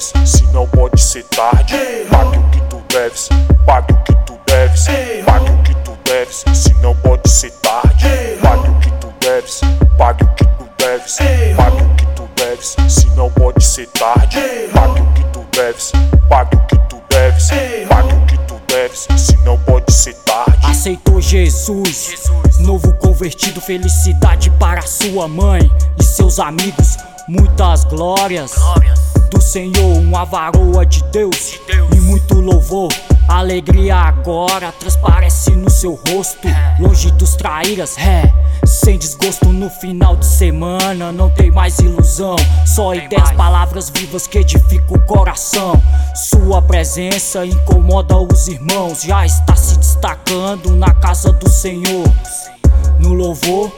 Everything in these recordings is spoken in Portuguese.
deves, se não pode ser tarde. Pague o que tu deves, pague o que tu deves, pague o que tu deves, se não pode ser tarde. Pague o que tu deves, pague o que tu deves, pague o que tu deves, se não pode ser tarde. Pague o que tu deves, pague o que tu deves, pague o que tu deves, se não pode ser tarde. Aceitou Jesus, novo convertido, felicidade para sua mãe e seus amigos, muitas glórias do Senhor, uma varoa de Deus e muito louvor. Alegria agora transparece no seu rosto, longe dos traíras, sem desgosto. No final de semana não tem mais ilusão, só ideias, palavras vivas que edificam o coração. Sua presença incomoda os irmãos, já está se destacando na casa do Senhor. No louvor,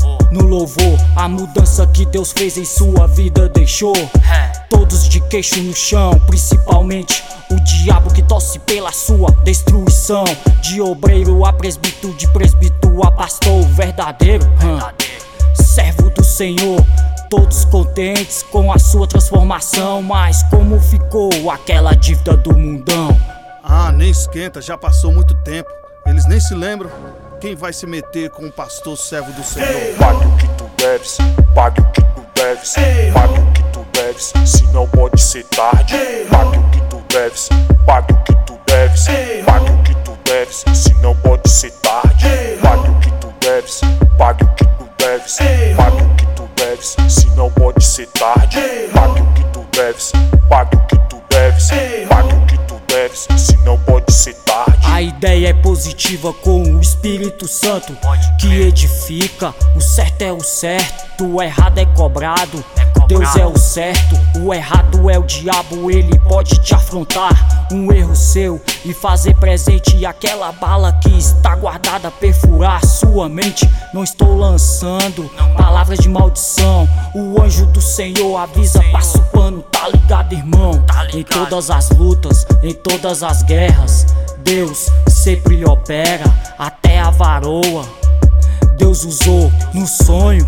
a mudança que Deus fez em sua vida deixou todos de queixo no chão, principalmente o diabo que torce pela sua destruição. De obreiro a presbítero, de presbítero a pastor, verdadeiro servo do Senhor. Todos contentes com a sua transformação, mas como ficou aquela dívida do mundão? Ah, nem esquenta, já passou muito tempo, eles nem se lembram. Quem vai se meter com o pastor servo do Senhor? Pague o que tu deves, pague o que tu deves, pague o que tu deves, se não pode ser tarde. Pague o que tu deves, pague o que tu deves, pague o que tu deves, se não pode ser tarde. Pague o que tu deves, pague o que tu deves, pague o que tu deves, se não pode ser tarde. Pague o que tu deves, pague o que tu deves, pague o que tu deves, se não pode ser tarde. A ideia é positiva com o Espírito Santo que edifica. O certo é o certo, o errado é cobrado. Deus é o certo, o errado é o diabo, ele pode te afrontar. Um erro seu e fazer presente aquela bala que está guardada, perfurar sua mente. Não estou lançando palavras de maldição, o anjo do Senhor avisa, passa o pano, tá ligado, irmão? Em todas as lutas, em todas as guerras, Deus sempre opera, até a varoa Deus usou no sonho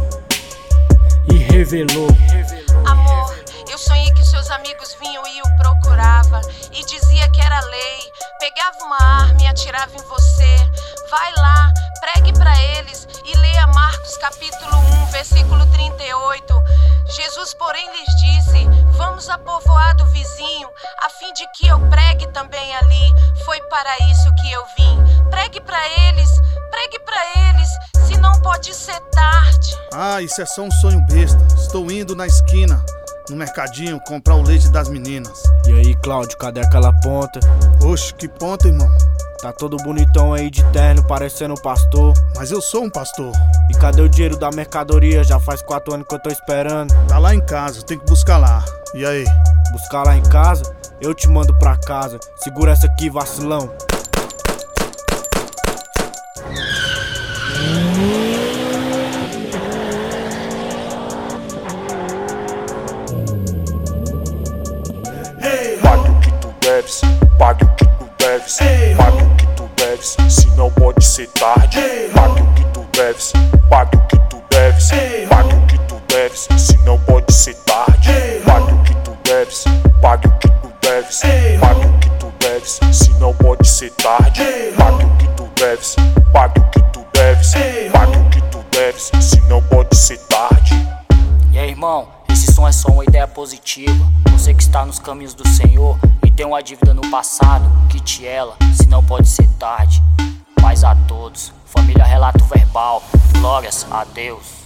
e revelou. Amor, eu sonhei que seus amigos vinham e o procurava e dizia que era lei. Pegava uma arma e atirava em você. Vai lá, pregue pra eles e leia Marcos capítulo 1, versículo 38. Jesus, porém, lhes disse: vamos a povoado vizinho, a fim de que eu pregue também ali. Foi para isso que eu vim. Pregue pra eles, se não pode ser tarde. Ah, isso é só um sonho besta. Estou indo na esquina, no mercadinho, comprar o leite das meninas. E aí, Cláudio, cadê aquela ponta? Oxe, que ponta, irmão? Tá todo bonitão aí de terno, parecendo um pastor. Mas eu sou um pastor. E cadê o dinheiro da mercadoria? Já faz 4 anos que eu tô esperando. Tá lá em casa, tem que buscar lá. E aí? Buscar lá em casa? Eu te mando pra casa. Segura essa aqui, vacilão. Pague o que tu deves, pague o que tu deves, pague o que tu deves, se não pode ser tarde. Pague o que tu deves, pague o que tu deves, pague o que tu deves, se não pode ser tarde. Pague o que tu deves, pague o que tu deves, pague o que tu deves, se não pode ser tarde. Pague o que tu deves, pague o que tu deves, pague o que tu deves, se não pode ser tarde. E aí, irmão, esse som é só uma ideia positiva. Você que está nos caminhos do Senhor e tem uma dívida no passado, quite ela, se não pode ser tarde. Paz a todos, família Relato Verbal, glórias a Deus.